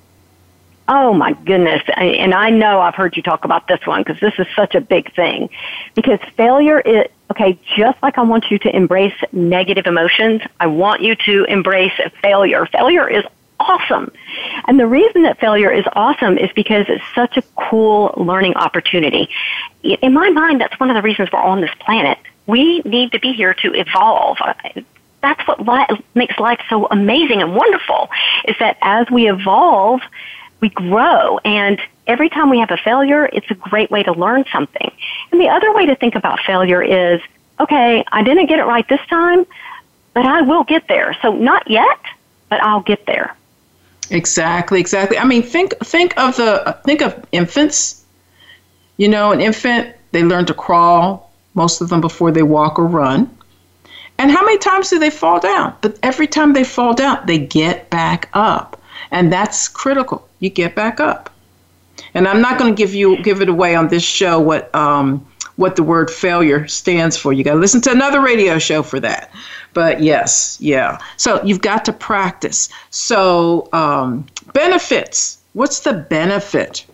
[SPEAKER 3] Oh, my goodness. And I know I've heard you talk about this one because this is such a big thing. Because failure is, okay, just like I want you to embrace negative emotions, I want you to embrace failure. Failure is awesome. And the reason that failure is awesome is because it's such a cool learning opportunity. In my mind, that's one of the reasons we're on this planet. We need to be here to evolve. That's what li- makes life so amazing and wonderful, is that as we evolve, we grow, and every time we have a failure, it's a great way to learn something. And the other way to think about failure is, okay, I didn't get it right this time, but I will get there. So not yet, but I'll get there.
[SPEAKER 2] Exactly, exactly. I mean, think think of the think of infants. You know, an infant, they learn to crawl, most of them before they walk or run. And how many times do they fall down? But every time they fall down, they get back up. And that's critical. You get back up. And I'm not going to give you give it away on this show what um, what the word failure stands for. You got to listen to another radio show for that. But yes, yeah. So you've got to practice. So um, benefits. What's the benefit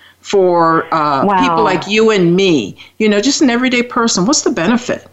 [SPEAKER 2] for uh,
[SPEAKER 3] wow.
[SPEAKER 2] people like you and me? You know, just an everyday person. What's the benefit?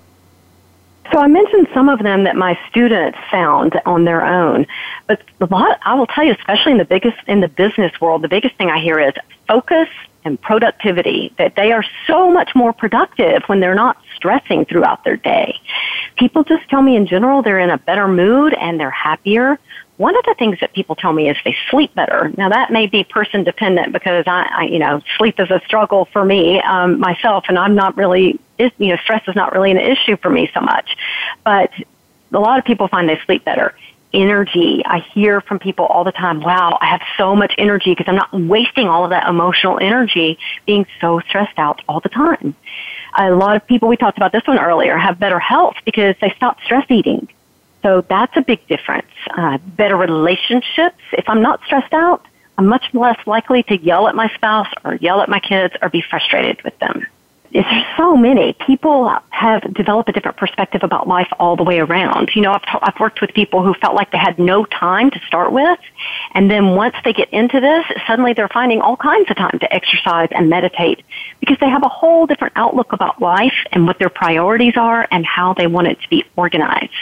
[SPEAKER 3] So I mentioned some of them that my students found on their own, but a lot, I will tell you, especially in the biggest, in the business world, the biggest thing I hear is focus and productivity, that they are so much more productive when they're not stressing throughout their day. People just tell me in general they're in a better mood and they're happier. One of the things that people tell me is they sleep better. Now that may be person dependent because I, I you know, sleep is a struggle for me, um, myself, and I'm not really, you know, stress is not really an issue for me so much. But a lot of people find they sleep better. Energy. I hear from people all the time, wow, I have so much energy because I'm not wasting all of that emotional energy being so stressed out all the time. A lot of people, we talked about this one earlier, have better health because they stop stress eating. So that's a big difference. Uh, better relationships. If I'm not stressed out, I'm much less likely to yell at my spouse or yell at my kids or be frustrated with them. There's so many. People have developed a different perspective about life all the way around. You know, I've, t- I've worked with people who felt like they had no time to start with, and then once they get into this, suddenly they're finding all kinds of time to exercise and meditate because they have a whole different outlook about life and what their priorities are and how they want it to be organized.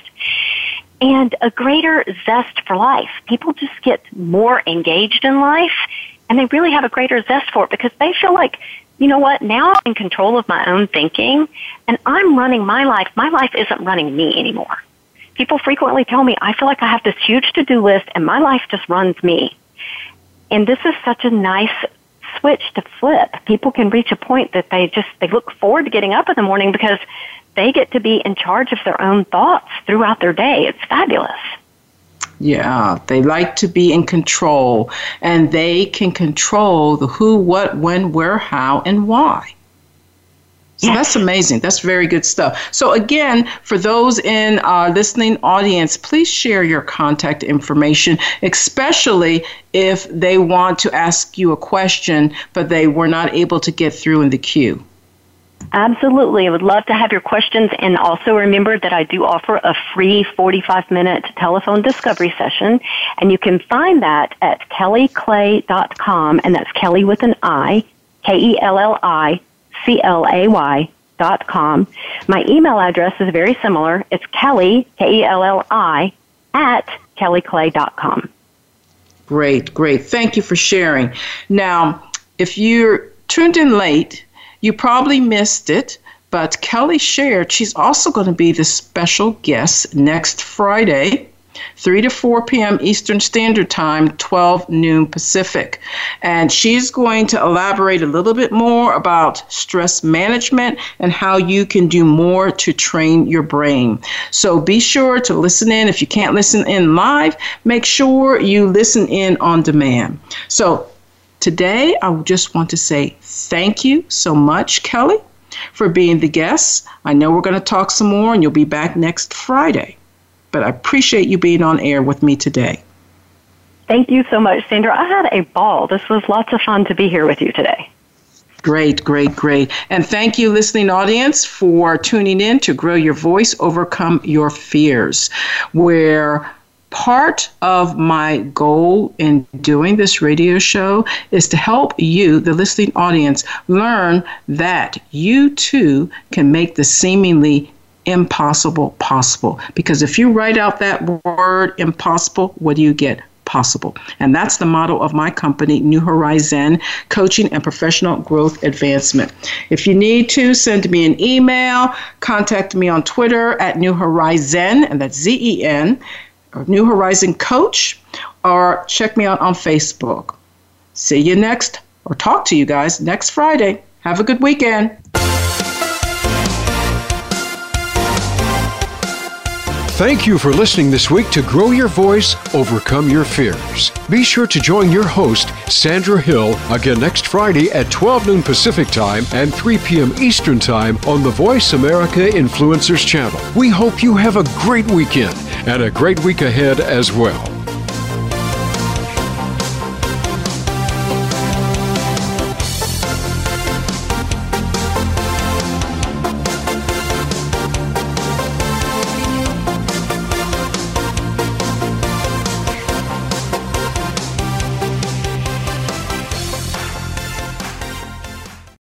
[SPEAKER 3] And a greater zest for life. People just get more engaged in life, and they really have a greater zest for it because they feel like, you know what, now I'm in control of my own thinking, and I'm running my life. My life isn't running me anymore. People frequently tell me, I feel like I have this huge to-do list, and my life just runs me. And this is such a nice switch to flip. People can reach a point that they just, they look forward to getting up in the morning because they get to be in charge of their own thoughts throughout their day. It's fabulous.
[SPEAKER 2] Yeah, they like to be in control, and they can control the who, what, when, where, how, and why. So yes. That's amazing. That's very good stuff. So again, for those in our listening audience, please share your contact information, especially if they want to ask you a question, but they were not able to get through in the queue.
[SPEAKER 3] Absolutely. I would love to have your questions. And also remember that I do offer a free forty-five minute telephone discovery session. And you can find that at kelly clay dot com. And that's Kelly with an I, K E L L I C L A Y dot com. My email address is very similar. It's Kelly, K E L L I, at kelly clay dot com.
[SPEAKER 2] Great, great. Thank you for sharing. Now, if you're tuned in late, you probably missed it, but Kelly shared she's also going to be the special guest next Friday, three to four p.m. Eastern Standard Time, twelve noon Pacific. And she's going to elaborate a little bit more about stress management and how you can do more to train your brain. So be sure to listen in. If you can't listen in live, make sure you listen in on demand. So today, I just want to say thank you so much, Kelly, for being the guest. I know we're going to talk some more, and you'll be back next Friday. But I appreciate you being on air with me today.
[SPEAKER 3] Thank you so much, Sandra. I had a ball. This was lots of fun to be here with you today.
[SPEAKER 2] Great, great, great. And thank you, listening audience, for tuning in to Grow Your Voice, Overcome Your Fears, where part of my goal in doing this radio show is to help you, the listening audience, learn that you too can make the seemingly impossible possible. Because if you write out that word impossible, what do you get? Possible. And that's the motto of my company, New Horizon Coaching and Professional Growth Advancement. If you need to, send me an email, contact me on Twitter at New Horizon, and that's Z E N, or New Horizon Coach, or check me out on Facebook. See you next, or talk to you guys next Friday. Have a good weekend.
[SPEAKER 1] Thank you for listening this week to Grow Your Voice, Overcome Your Fears. Be sure to join your host, Sandra Hill, again next Friday at twelve noon Pacific Time and three p.m. Eastern Time on the Voice America Influencers channel. We hope you have a great weekend and a great week ahead as well.